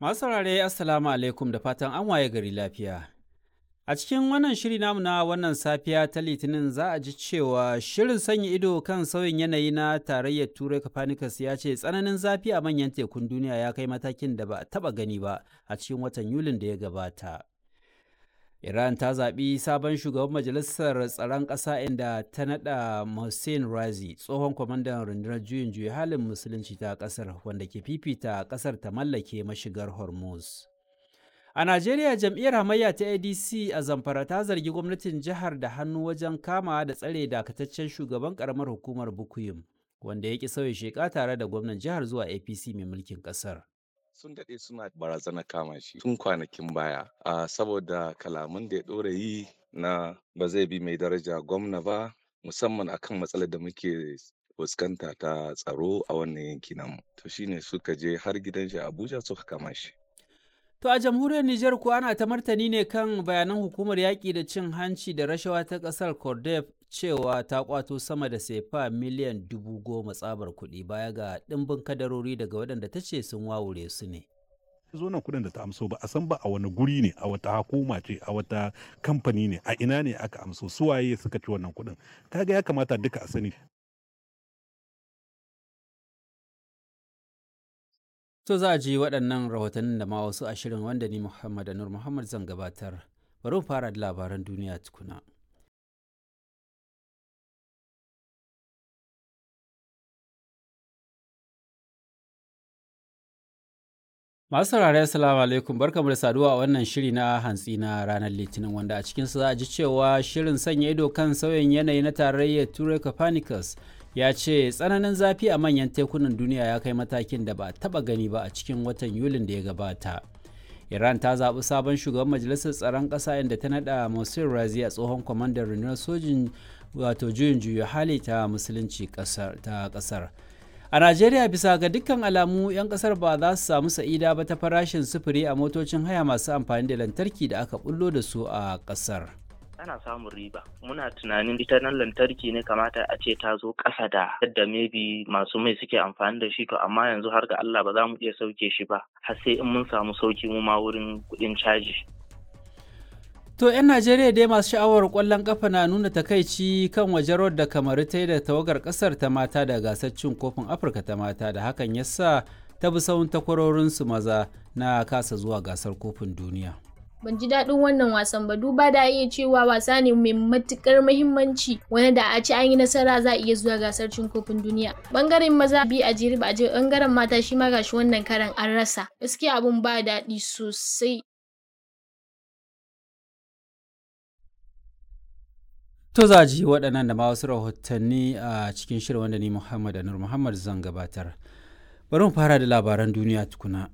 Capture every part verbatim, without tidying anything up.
Masu saurare Assalamu alaikum da fatan an waye gari lafiya. A cikin wannan shiri namu na wannan safiya ta Litinin za a ji cewa shirin sanya ido kan sauyin yanayi na tarayyar Turai Copernicus ya ce tsananin zafi a manyan tekun duniya ya kai matakin da ba a taɓa gani ba a cikin watan Yulin da ya gabata. Iran ta zaɓi sabon shugaban majalisar tsaron ƙasa inda ta naɗa Mohsen Razi, tsohon kwamandan rundunar juyin juya halin musulunci ta ƙasar wanda ke fifita ƙasar ta mallake mashigar Hormuz. A Najeriya, jam'iyyar hamayya ta A D C a Zamfara ta zargi gwamnatin jihar da hannu wajen kama da tsare dakataccen shugaban ƙaramar hukumar Bukuyum, wanda ya ƙi sauya sheka tare da gwamnan jihar zuwa A P C mai mulkin ƙasar. Sun daɗe suna barazanar kama shi tun kwanakin baya a saboda kalaman da ya ɗora yi na ba zai bi mai daraja gwamna ba, musamman akan matsalar da muke fuskanta ta tsaro a wannan yanki namu. To shine suka je har gidan shi Abuja suka kama shi. To a jamhuriyar Nijar kuwa ana ta martani ne kan bayanan hukumar yaƙi da cin hanci da rashawa ta ƙasar Cordef cewa ta ƙwato sama da sefa miliyan dubu goma tsabar kuɗi baya ga ɗimbin kadarori daga waɗanda ta ce sun wawure su ne. zo nan kuɗin da ta amso ba a san ba a wani guri ne, a wata hukuma ce, a wata kamfani ne, a ina ne aka amso, su waye suka ci wannan kuɗin. Kaga ya kamata duka a sani. To za a ji waɗannan rahotannin da ma wasu a shirin wanda ni Muhammad Anur Muhammad zan gabatar. Bari mu fara da labaran duniya tukuna. Masu saurare Assalamu alaikum, barkamu da saduwa a wannan shiri na hantsi na ranar Litinin wanda a cikinsu za a ji cewa shirin sanya ido kan sauyin yanayi na tarayyar Turai Copernicus ya ce tsananin zafi a manyan tekunan duniya ya kai matakin da ba a taɓa gani ba a cikin watan Yulin da ya gabata. Iran ta zaɓi sabon shugaban majalisar tsaron ƙasa inda ta naɗa Mohsen Razi a tsohon kwamandan rundunar sojin wato juyin juya hali ta musulunci ta ƙasar. A Najeriya bisa ga dukkan alamu 'yan ƙasar ba za su samu sa'ida ba ta farashin sufuri a motocin haya masu amfani da lantarki da aka bullo da su a ƙasar. Ana samun riba. Muna tunanin ita nan lantarki ne kamata a ce ta zo ƙasa da yadda maybe masu mai suke amfani da shi to amma yanzu har ga Allah ba za mu iya sauke shi ba har sai in mun samu sauki mu ma wurin kuɗin caji. To 'yan Najeriya dai masu sha'awar ƙwallon ƙafa na nuna takaici kan wajen da Kamaru ta yi da tawagar ƙasar ta mata da gasar cin kofin Afirka ta mata da hakan ya sa ta bi sahun takwarorinsu maza na kasa zuwa gasar kofin duniya. Ban ji daɗin wannan wasan ba duba da iya cewa wasa ne mai matuƙar muhimmanci wani da a ci an yi nasara za a iya zuwa gasar cin kofin duniya. Bangaren maza bi a jere ba a je bangaren mata shi ma gashi wannan karan an rasa. Gaskiya abun ba daɗi sosai. To za ji waɗannan da ma wasu rahotanni a cikin shirin wanda ni Muhammad Anur Muhammad zan gabatar. Bari mu fara da labaran duniya tukuna.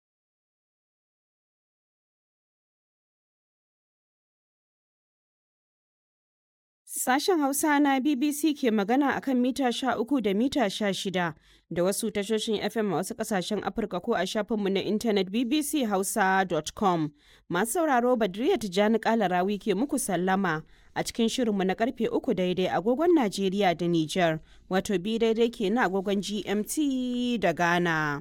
Sashen Hausa na B B C ke magana a kan mita sha uku da mita sha shida da wasu tashoshin F M a wasu ƙasashen Afirka ko a shafinmu na intanet b b c hausa dot com. Masu sauraro Badriya Tijjani Kalarawi ke muku sallama a cikin shirinmu na karfe uku daidai agogon Najeriya da Nijar, wato bi daidai ke na agogon G M T da Ghana.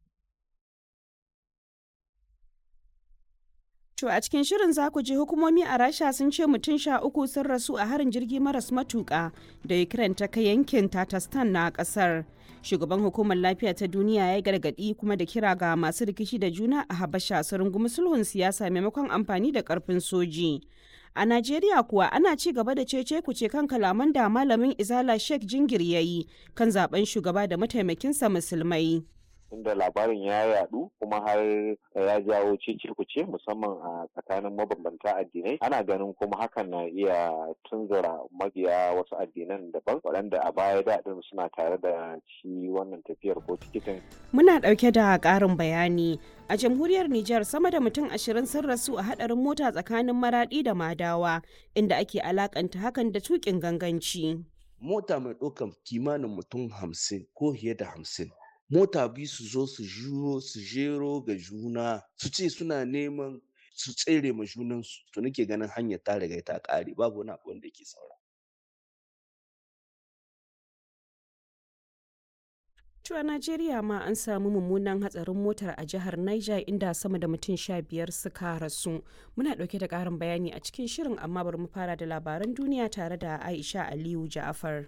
To a cikin shirin za ku ji hukumomi a Rasha sun ce mutum sha uku sun rasu a harin jirgi maras matuƙa da Ukraine ta kai yankin Tatarstan na ƙasar. Shugaban hukumar lafiya ta duniya ya gargaɗi kuma da kira ga masu rikici da juna a Habasha su rungumi sulhun siyasa maimakon amfani da ƙarfin soji. A Najeriya kuwa ana ci gaba da cece kuce kan kalaman da malamin Izala Sheikh Jingir ya yi kan zaben shugaba da mataimakinsa musulmai. Inda labarin ya yadu kuma har ya jawo cece kuce musamman a tsakanin mabambanta addinai, ana ganin kuma hakan na iya tunzura mabiya wasu addinan daban waɗanda a baya daɗin suna tare da shi wannan tafiyar ko tikitin. Muna ɗauke da ƙarin bayani. A jamhuriyar Nijar sama da mutum ashirin sun rasu a haɗarin mota tsakanin Maraɗi da Madawa inda ake alakanta hakan da tuƙin ganganci. Mota mai ɗaukar kimanin mutum hamsin ko fiye da hamsin. Mota biyu su zo su juro su jero ga juna su ce suna neman su tsere ma junansu, to nake ganin hanyar ta riga ta ƙare babu wani abu wanda ke saura. To a Najeriya ma an samu mummunan hatsarin motar a jihar Niger inda sama da mutum sha biyar suka rasu. Muna ɗauke da ƙarin bayani a cikin shirin amma bari mu fara da labaran duniya tare da Aisha Aliyu Ja'afar.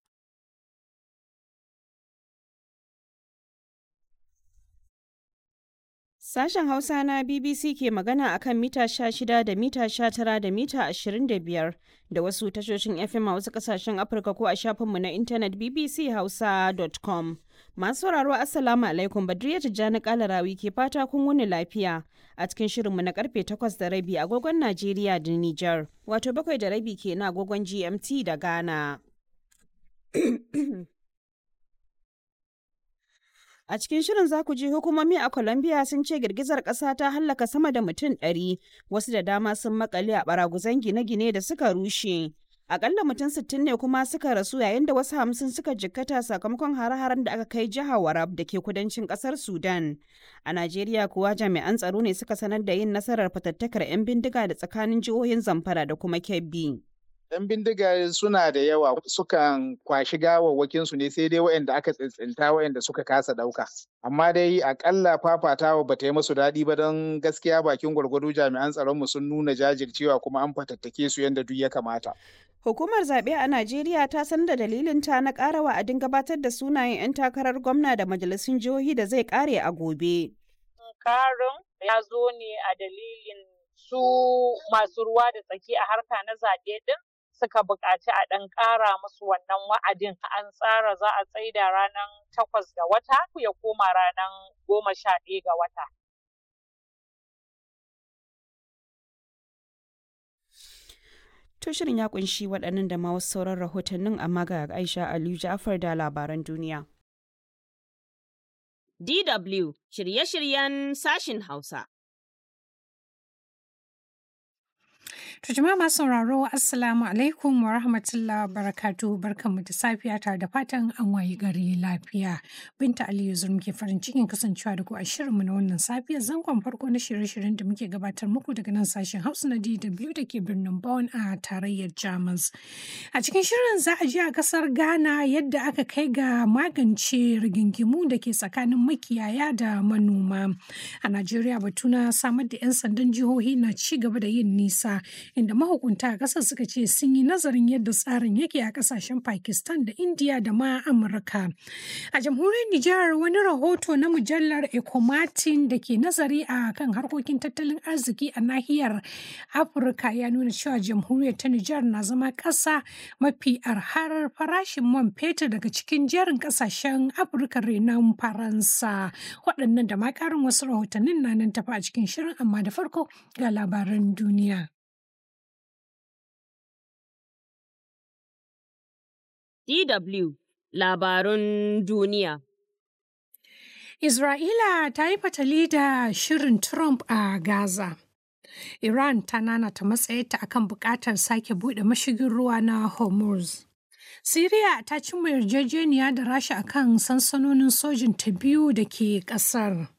Sashen Hausa na B B C ke magana a kan mita sha shida da mita sha tara da mita ashirin da biyar da wasu tashoshin F M a wasu kasashen Afirka ko a shafinmu na intanet b b c hausa dot com. Masu sauraro Assalamu alaikum, Badriya Tijjani Kalarawi ke fata kun wuni lafiya a cikin shirinmu na karfe takwas da rabi agogon Najeriya da Nijar, wato bakwai da rabi ke na agogon G M T da Ghana. A cikin shirin za ku ji hukumomi a Colombia sun ce girgizar ƙasa ta hallaka sama da mutum ɗari, wasu da dama sun makale a baraguzan gine-gine da suka rushe. Akalla mutum sittin ne kuma suka rasu yayin da wasu hamsin suka jikkata sakamakon hare-haren da aka kai jihar Warab da ke kudancin ƙasar Sudan. A Najeriya kuwa jami'an tsaro ne suka sanar da yin nasarar fatattakar 'yan bindiga da tsakanin jihohin Zamfara da kuma Kebbi. Yan bindiga suna da yawa, sukan kwashi gawawwakin su ne sai dai waɗanda aka tsintsinta waɗanda suka kasa ɗauka. Amma dai akalla fafatawa ba ta yi musu daɗi ba don gaskiya bakin gwargwado jami'an tsaronmu sun nuna jajircewa kuma an fatattake su yadda duk ya kamata. Hukumar zaɓe a Najeriya ta sanar da dalilinta na ƙara wa'adin gabatar da sunayen 'yan takarar gwamna da majalisun jihohi da zai ƙare a gobe. Karin ya zo ne a dalilin su masu ruwa da tsaki a harka na zaɓe ɗin suka buƙaci a ɗan ƙara musu wannan wa'adin. An tsara za a tsaida ranar takwas ga wata ya koma ranar goma sha ɗaya ga wata. To shirin ya kunshi waɗannan da ma wasu sauran rahotannin amma ga Aisha Aliyu Ja'afar da labaran duniya. D W shirye-shiryen sashin Hausa. To jama'a masu sauraro Assalamu alaikum wa rahmatullahi wa barakatuhu, barkanmu da safiya tare da fatan an wayi gari lafiya. Binta Aliyu Zur muke farin cikin kasancewa da ku a shirinmu na wannan safiya, zangon farko na shirye-shiryen da muke gabatar muku daga nan sashen Hausa na D W da ke birnin Bonn a tarayyar Jamus. A cikin shirin za a ji a kasar Ghana yadda aka kai ga magance rigingimu da ke tsakanin makiyaya da manoma. A Najeriya batu na samar da 'yan sandan jihohi na ci gaba da yin nisa, inda mahukunta a ƙasar suka ce sun yi nazarin yadda tsarin yake a ƙasashen Pakistan da India da ma Amurka. A jamhuriyar Nijar wani rahoto na mujallar Ecomatin da ke nazari a kan harkokin tattalin arziki a nahiyar Afirka ya nuna cewa jamhuriyar ta Nijar na zama ƙasa mafi arhar farashin man fetur daga cikin jerin ƙasashen Afirka renon Faransa. Waɗannan da ma ƙarin wasu rahotannin na nan tafi a cikin shirin, amma da farko ga labaran duniya. D W Labarun Duniya. Isra'ila ta yi fatali da shirin Trump a Gaza. Iran ta nanata matsayinta akan buƙatar sake buɗe mashigin ruwa na Hormuz. Siriya ta cimma yarjejeniya da Rasha akan sansanonin sojin ta biyu da ke ƙasar.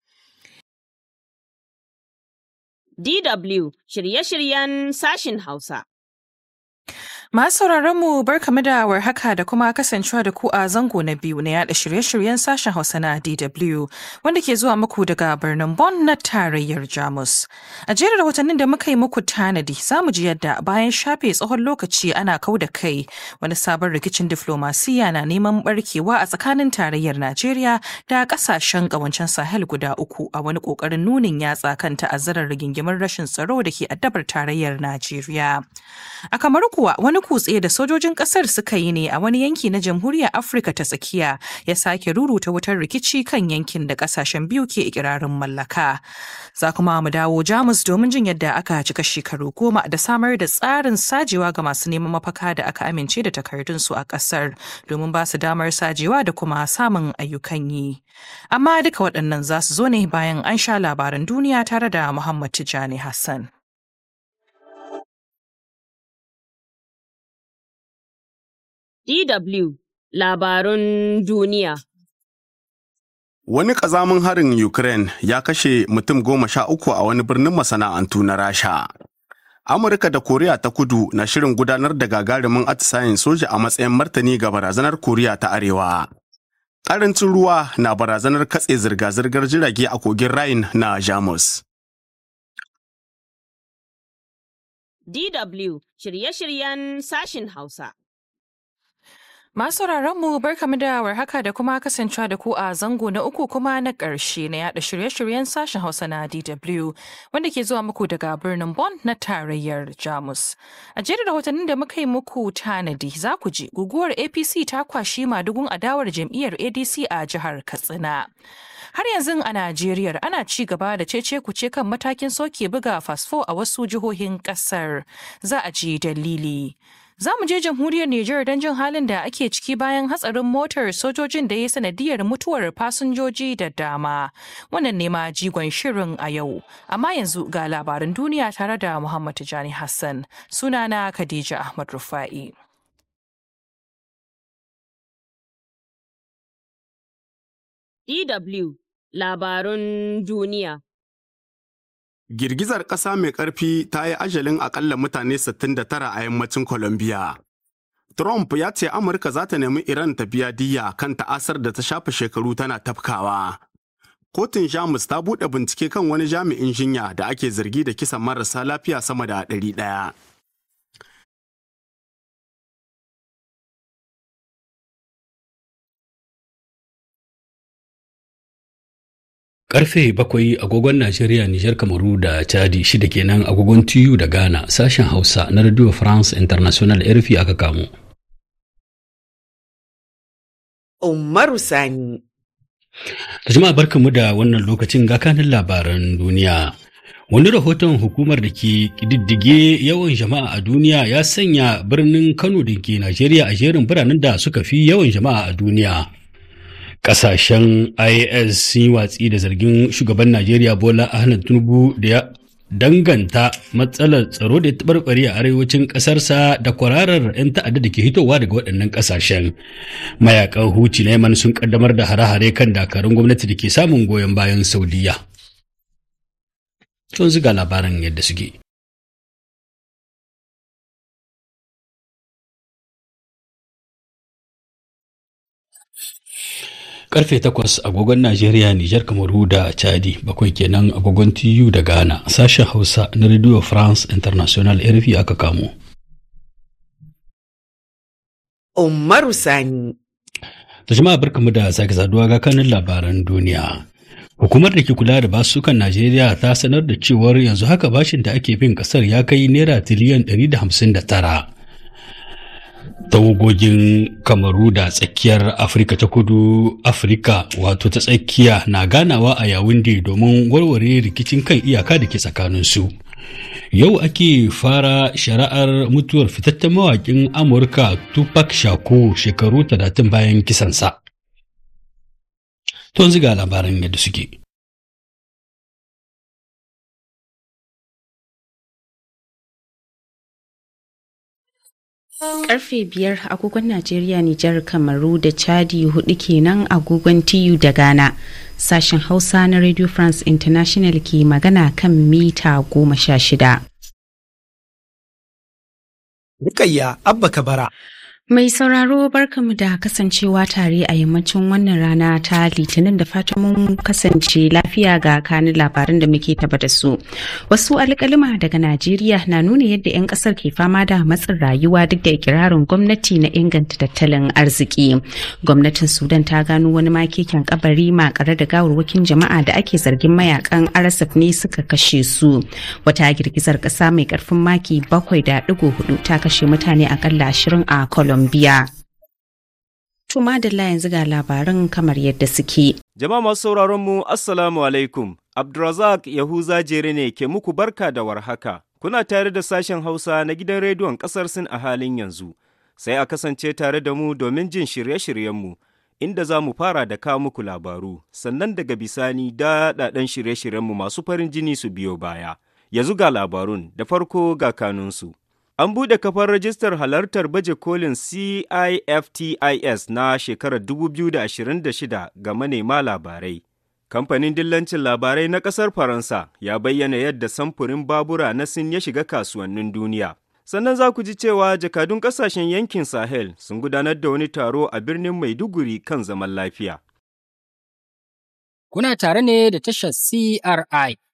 D W shirye-shiryen sashin Hausa. Masu sauraronmu barkamu da warhaka da kuma kasancewa da ku a zango na biyu na yada shirye-shiryen sashen Hausa na D W wanda ke zuwa muku daga birnin Bonn na tarayyar Jamus. A jerin rahotannin da muka yi muku tanadi za mu ji yadda bayan shafe tsawon lokaci ana kau da kai wani sabon rikicin diflomasiya na neman barkewa a tsakanin tarayyar Najeriya da kasashen kawancen Sahel guda uku a wani kokarin nunin yatsa kan ta'azzarar rigingimin rashin tsaro da ke addabar tarayyar Najeriya. A kamar kuwa wani kutse da sojojin kasar suka yi ne a wani yanki na jamhuriyar Afirka ta tsakiya ya sake ruruta wutar rikici kan yankin da kasashen biyu ke ikirarin mallaka. Za kuma mu dawo Jamus domin jin yadda aka cika shekaru goma da samar da tsarin sajewa ga masu neman mafaka da aka amince da takardunsu a kasar domin ba su damar sajewa da kuma samun ayyukan yi. Amma duka waɗannan za su zo ne bayan an sha labaran duniya tare da Muhammad Tijjani Hassan. D W Labarun Duniya. Wani ƙazamin harin Ukraine ya kashe mutum goma sha uku a wani birnin masana'antu na Rasha. Amurka da Koriya ta Kudu na shirin gudanar da gagarumin atisayen soja a matsayin martani ga barazanar Koriya ta Arewa. Ƙarancin ruwa na barazanar katse zirga-zirgar jirage a kogin Rhine na Jamus. D W shirye-shiryen sashin Hausa. Masu mu barkamu da warhaka da kuma kasancewa da ku a zango na uku kuma na ƙarshe na yada shirye-shiryen sashen Hausa na D W wanda ke zuwa muku daga birnin Bonn na tarayyar Jamus. A jerin rahotannin da muka yi muku tanadi za ku ji guguwar A P C ta kwashi madugun adawar jam'iyyar A D C a jihar Katsina. Har yanzu a Najeriya ana ci gaba da cece kuce kan matakin soke buga fasfo a wasu jihohin ƙasar. Za a ji dalili. Za mu je jamhuriyar Nijar don jin halin da ake ciki bayan hatsarin motar sojojin da ya sanadiyar mutuwar fasinjoji da dama. Wannan ne ma jigon shirin a yau. Amma yanzu ga labaran duniya tare da Muhammad Tijani Hassan. Sunana Khadija Ahmad Rufa'i. D W Labarun duniya. Girgizar ƙasa mai ƙarfi ta yi ajalin akalla mutane sittin da tara a yammacin Colombia. Trump ya ce Amurka za ta nemi Iran ta biya diyya kan ta'asar da ta shafe shekaru tana tafkawa. Kotun Jamus ta buɗe bincike kan wani jami'in jinya da ake zargi da kisan marasa lafiya sama da ɗari ɗaya. Karfe bakwai agogon Najeriya, Nijar, Kamaru da Chadi, shida kenan agogon T U da Ghana, sashen Hausa na Radio France International R F I aka kamo. Umaru Sani. Jama'a barkamu da wannan lokacin ga kanin labaran duniya. Wani rahoton hukumar da ke ƙididdige yawan jama'a a duniya ya sanya birnin Kano da ke Najeriya a jerin biranen da suka fi yawan jama'a a duniya. Ƙasashen I S sun yi watsi da zargin shugaban Najeriya Bola Ahmed Tinubu da ya danganta matsalar tsaro da ya tabarbare a arewacin ƙasarsa da kwararar 'yan ta'adda da ke hitowa daga waɗannan ƙasashen. Mayakan Huti na Yaman sun ƙaddamar da hare-hare kan dakarun gwamnati da ke samun goyon bayan Saudiya. Tun ziga labaran yadda suke. Karfe takwas agogon Najeriya, Nijar, Kamaru da Chadi, bakwai kenan agogon T U da Ghana, sashen Hausa na Radio France International R F I aka kamo. Umaru Sani. Da jama'a barkamu da sake saduwa ga kanin labaran duniya. Hukumar da ke kula da basukan Najeriya ta sanar da cewar yanzu haka bashin da ake bin kasar ya kai naira tiliyan ɗari da hamsin da tara. Tawagogin Kamaru da tsakiyar Afirka ta kudu Afirka wato ta tsakiya na ganawa a Yawunde domin warware rikicin kan iyaka da ke tsakaninsu. Yau ake fara shari'ar mutuwar fitaccen mawaƙin Amurka Tupac Shakur shekaru talatin bayan kisansa. Tun ziga labaran yadda suke. Karfe biyar agogon Najeriya, Nijar, Kamaru da Chadi, hudu kenan agogon T U da Ghana. Sashen Hausa na Radio France International ke magana kan mita goma sha shida. Rukayya Abba Kabara. Mai sauraro barkamu da kasancewa tare a yammacin wannan rana ta Litinin da fatan mun kasance lafiya ga kanin labaran da muke taba da su. Wasu alƙalima daga Najeriya na nuna yadda 'yan ƙasar ke fama da matsin rayuwa duk da ikirarin gwamnati na inganta tattalin arziki. Gwamnatin Sudan ta gano wani makeken kabari makare da gawarwakin jama'a da ake zargin mayakan R S F ne suka kashe su. Wata girgizar ƙasa mai ƙarfin maki bakwai da ɗigo hudu ta kashe mutane akalla ashirin a Colombia. Biya. To madalla yanzu ga labaran kamar yadda suke. Jama'a masu sauraron mu Assalamu alaikum. Abdulrazak Yahuza Jere ne ke muku barka da warhaka. Kuna tare da sashen Hausa na gidan rediyon ƙasar Sin a halin yanzu. Sai a kasance tare da mu domin jin shirye-shiryenmu, inda za mu fara da kawo muku labaru, sannan daga bisani daɗaɗɗen shirye-shiryenmu masu farin jini su biyo baya. Yanzu ga labarun, da farko ga kanunsu. An buɗe kafar rajistar halartar baje kolin C I F T I S na shekarar dubu biyu da ashirin da shida ga manema labarai. Kamfanin dillancin labarai na ƙasar Faransa ya bayyana yadda samfurin babura na Sin ya shiga kasuwannin duniya. Sannan za ku ji cewa jakadun ƙasashen yankin Sahel sun gudanar da wani taro a birnin Maiduguri kan zaman lafiya. Kuna tare ne da tashar C R I